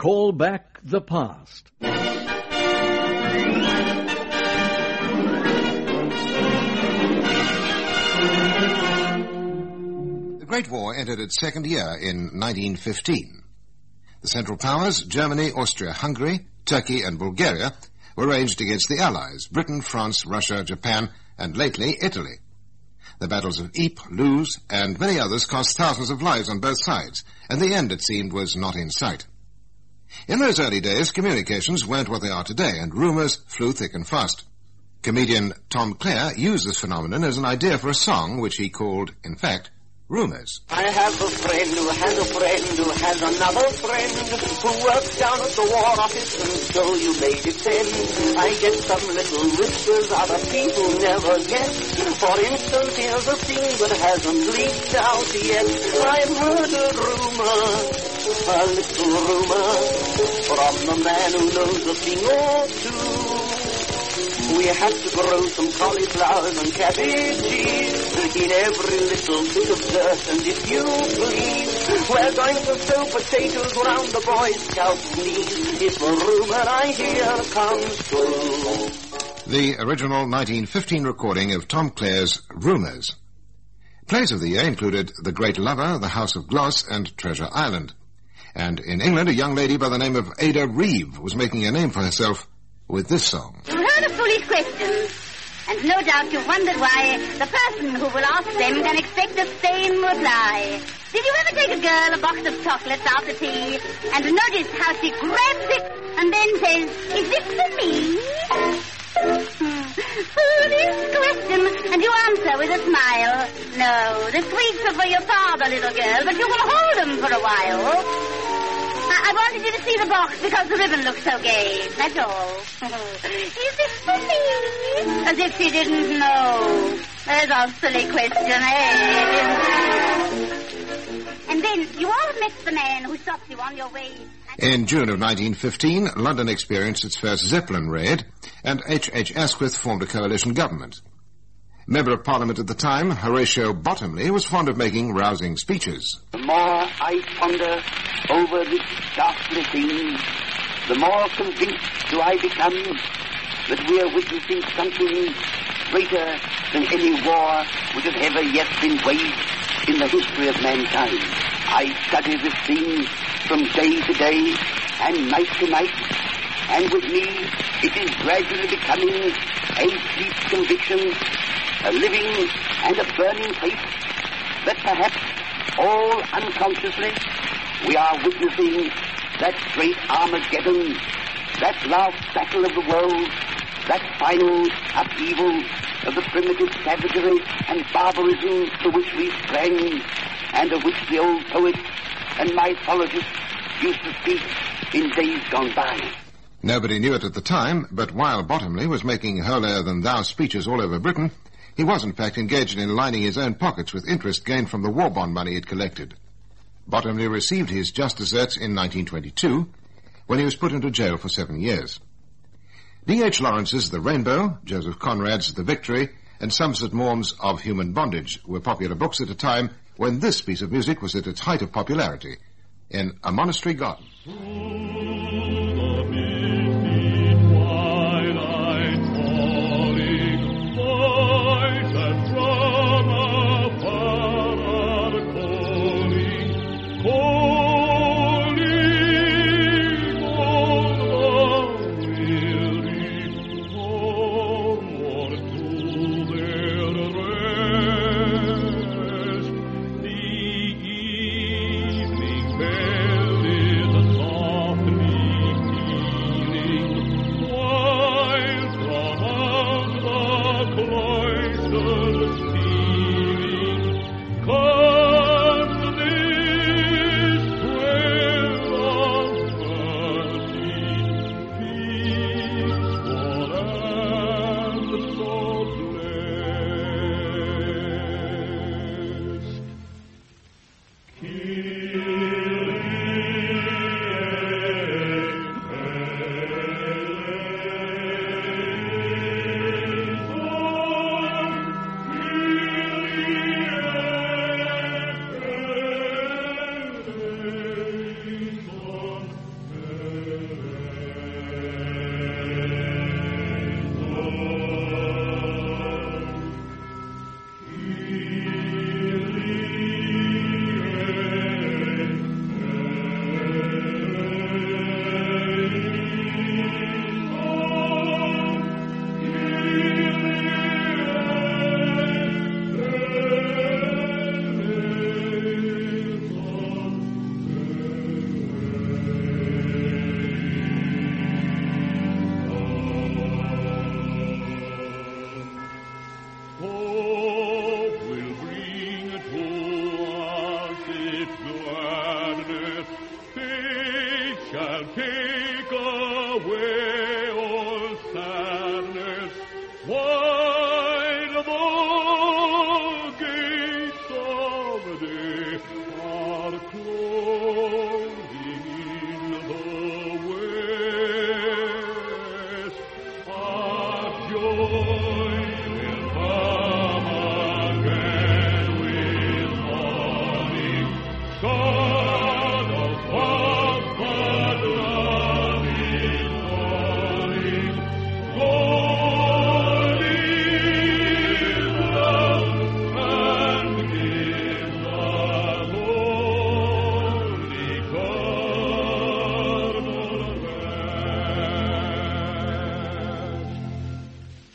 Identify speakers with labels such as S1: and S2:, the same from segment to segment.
S1: Call Back the Past.
S2: The Great War entered its second year in 1915. The Central Powers, Germany, Austria-Hungary, Turkey and Bulgaria, were ranged against the Allies, Britain, France, Russia, Japan, and lately Italy. The battles of Ypres, Loos, and many others cost thousands of lives on both sides, and the end, it seemed, was not in sight. In those early days, communications weren't what they are today, and rumours flew thick and fast. Comedian Tom Clare used this phenomenon as an idea for a song which he called, in fact, Rumours.
S3: I have a friend who has a friend who has another friend who works down at the War Office, and so you may depend. I get some little whispers other people never get. For instance, here's a thing that hasn't leaked out yet. I've heard a little rumor, from the man who knows a thing or two. We have to grow some cauliflowers and cabbages in every little bit of dirt, and if you please, we're going to sow potatoes round the Boy Scout's knees if the rumor I hear comes true.
S2: The original 1915 recording of Tom Clare's Rumours. Plays of the year included The Great Lover, The House of Gloss, and Treasure Island. And in England, a young lady by the name of Ada Reeve was making a name for herself with this song.
S4: You've heard of foolish questions, and no doubt you've wondered why the person who will ask them can expect the same reply. Did you ever take a girl a box of chocolates after tea and notice how she grabs it and then says, "Is this for me?" Foolish question, and you answer with a smile. No, the sweets are for your father, little girl, but you will hold them for a while. I wanted you to see the box because the ribbon looks so gay. That's all. Is this for me? As if she didn't know. There's a silly question, eh? And then you all met the man who stopped you on your way.
S2: In June of 1915, London experienced its first Zeppelin raid, and H.H. Asquith formed a coalition government. Member of Parliament at the time, Horatio Bottomley, was fond of making rousing speeches.
S3: The more I ponder over this ghastly thing, the more convinced do I become that we are witnessing something greater than any war which has ever yet been waged in the history of mankind. I study this thing from day to day and night to night, and with me it is gradually becoming a deep conviction, a living and a burning faith, that perhaps all unconsciously we are witnessing that great Armageddon, that last battle of the world, that final upheaval of the primitive savagery and barbarism to which we sprang, and of which the old poets and mythologists used to speak in days gone by.
S2: Nobody knew it at the time, but while Bottomley was making holier-than-thou speeches all over Britain, he was in fact engaged in lining his own pockets with interest gained from the war bond money he'd collected. Bottomley received his just deserts in 1922, when he was put into jail for 7 years. D.H. Lawrence's The Rainbow, Joseph Conrad's The Victory, and Somerset Maugham's Of Human Bondage were popular books at a time when this piece of music was at its height of popularity, in A Monastery Garden.
S5: Bell is a song. shall take away all sadness, while the gates of day are closing in the west. Our joy will come again with morning. God of hope, but love is calling. God is love, and gives us only eternal rest.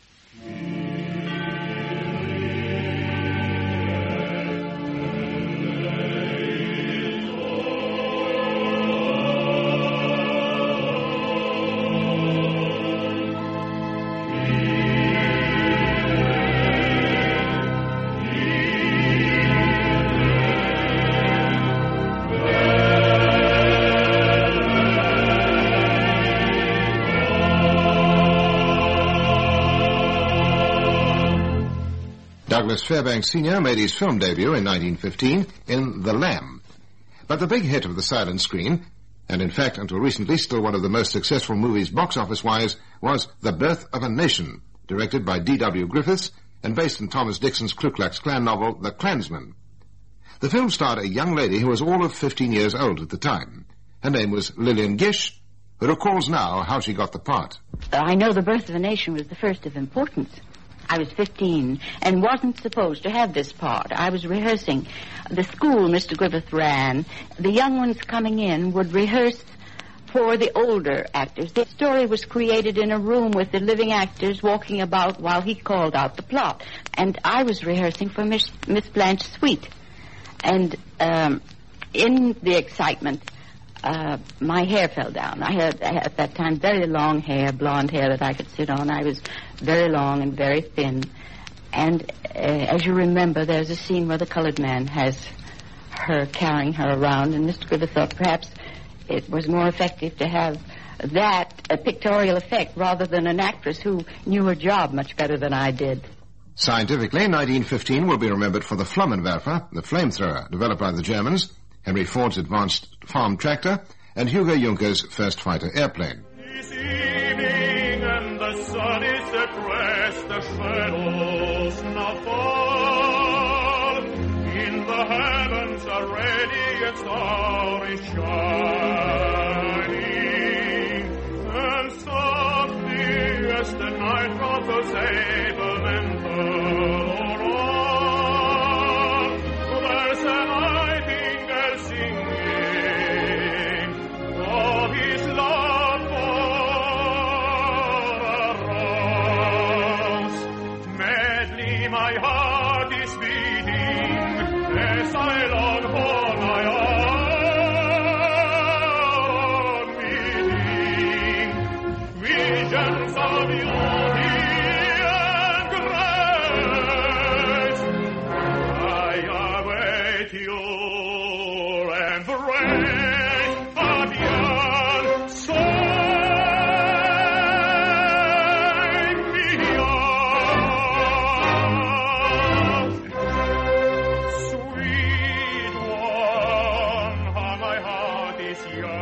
S2: Douglas Fairbanks Sr. made his film debut in 1915 in The Lamb. But the big hit of the silent screen, and in fact until recently still one of the most successful movies box office-wise, was The Birth of a Nation, directed by D.W. Griffiths and based on Thomas Dixon's Ku Klux Klan novel The Klansman. The film starred a young lady who was all of 15 years old at the time. Her name was Lillian Gish, who recalls now how she got the part.
S6: I know The Birth of a Nation was the first of importance. I was 15 and wasn't supposed to have this part. I was rehearsing. The school Mr. Griffith ran, the young ones coming in would rehearse for the older actors. The story was created in a room with the living actors walking about while he called out the plot. And I was rehearsing for Miss Blanche Sweet. And in the excitement, my hair fell down. I had, at that time, very long hair, blonde hair that I could sit on. I was very long and very thin. And as you remember, there's a scene where the colored man has her carrying her around, and Mr. Griffith thought perhaps it was more effective to have that, a pictorial effect, rather than an actress who knew her job much better than I did.
S2: Scientifically, 1915 will be remembered for the Flammenwerfer, the flamethrower, developed by the Germans, Henry Ford's advanced farm tractor, and Hugo Junker's first fighter airplane.
S5: This evening and the sun is at rest, the shadows now fall. In the heavens a radiant star is shining, and softly as the night ruffles able mental aurora, there's a nightingale singing of his love for a rose. Madly my heart is beating as I long for my own meeting. Visions of beauty and grace, I await your embrace, Fabian, sign me on. Sweet one, how my heart is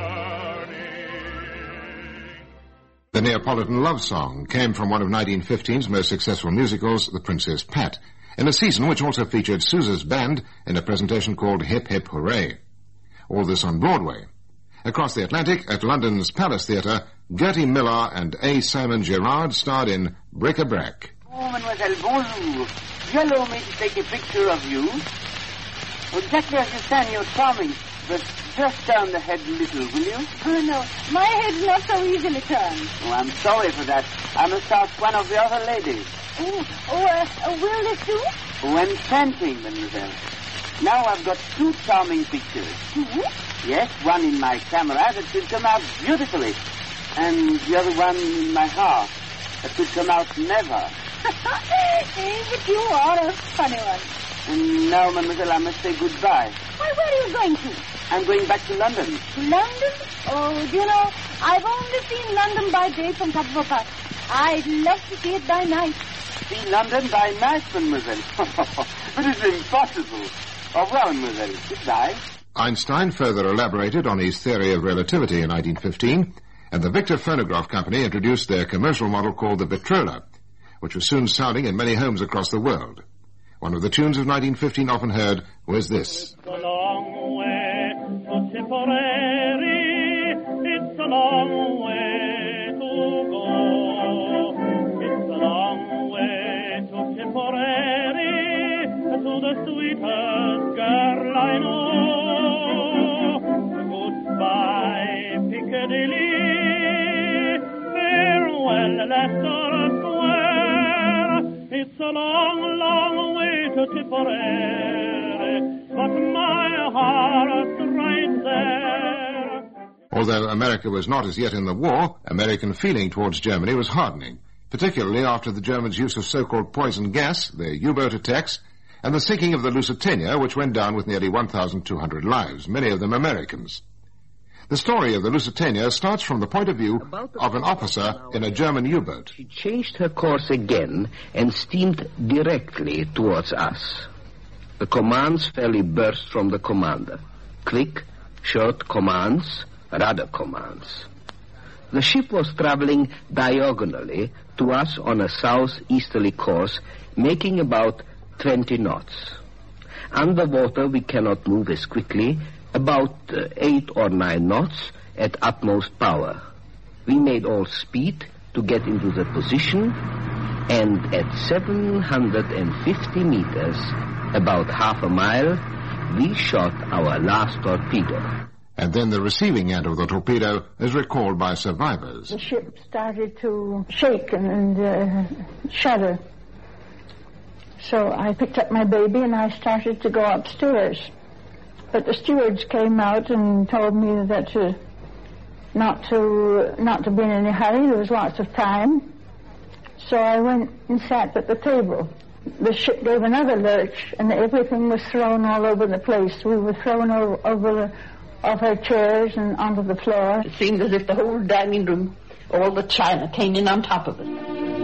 S5: yearning.
S2: The Neapolitan love song came from one of 1915's most successful musicals, The Princess Pat, in a season which also featured Sousa's band in a presentation called Hip Hip Hooray. All this on Broadway. Across the Atlantic, at London's Palace Theatre, Gertie Miller and A. Simon Gerard starred in Bric-a-Brac.
S3: Oh, mademoiselle, bonjour. You allow me to take a picture of you? Exactly as you stand, you're charming. But just turn the head a little, will you?
S4: Oh, no. My head's not so easily turned.
S3: Oh, I'm sorry for that. I must ask one of the other ladies.
S4: Will this do?
S3: When chanting, mademoiselle. Now I've got two charming pictures.
S4: Mm-hmm.
S3: Yes, one in my camera that will come out beautifully. And the other one in my heart that will come out never.
S4: But you are a funny one.
S3: And now, mademoiselle, I must say goodbye.
S4: Why, where are you going to?
S3: I'm going back to London.
S4: To London? Oh, do you know, I've only seen London by day from top of a bus. I'd love to see it by night.
S3: See London by night, mademoiselle. But it's impossible. Au revoir, mademoiselle. Goodbye.
S2: Einstein further elaborated on his theory of relativity in 1915, and the Victor Phonograph Company introduced their commercial model called the Victrola, which was soon sounding in many homes across the world. One of the tunes of 1915 often heard was this.
S5: It's a long way to Tipperary, it's a long way to go. It's a long way to Tipperary, to the sweetest girl I know. Goodbye, Piccadilly, farewell, Leicester Square. It's a long, long way to Tipperary, but my heart's right there.
S2: Although America was not as yet in the war, American feeling towards Germany was hardening, particularly after the Germans' use of so-called poison gas, their U-boat attacks, and the sinking of the Lusitania, which went down with nearly 1,200 lives, many of them Americans. The story of the Lusitania starts from the point of view of an officer in a German U-boat.
S7: She changed her course again and steamed directly towards us. The commands fairly burst from the commander. Quick, short commands, rudder commands. The ship was traveling diagonally to us on a southeasterly course, making about 20 knots. Underwater we cannot move as quickly, about 8 or 9 knots at utmost power. We made all speed to get into the position, and at 750 meters, about half a mile, we shot our last torpedo.
S2: And then the receiving end of the torpedo is recalled by survivors.
S8: The ship started to shake and shudder. So I picked up my baby and I started to go upstairs. But the stewards came out and told me that not to be in any hurry. There was lots of time. So I went and sat at the table. The ship gave another lurch, and everything was thrown all over the place. We were thrown over off our chairs and onto the floor.
S6: It seemed as if the whole dining room, all the china, came in on top of it.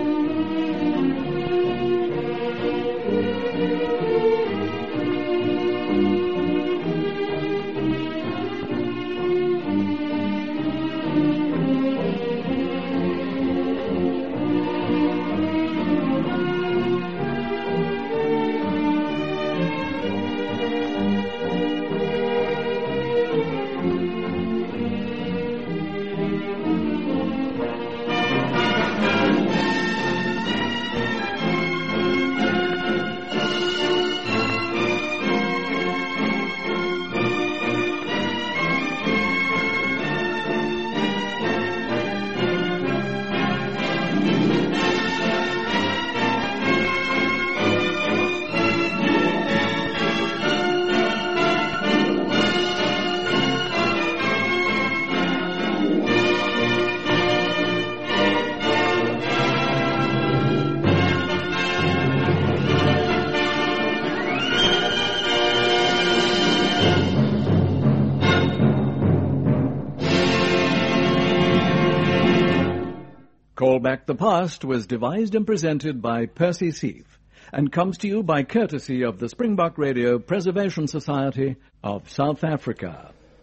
S1: Call Back the Past was devised and presented by Percy Seath and comes to you by courtesy of the Springbok Radio Preservation Society of South Africa.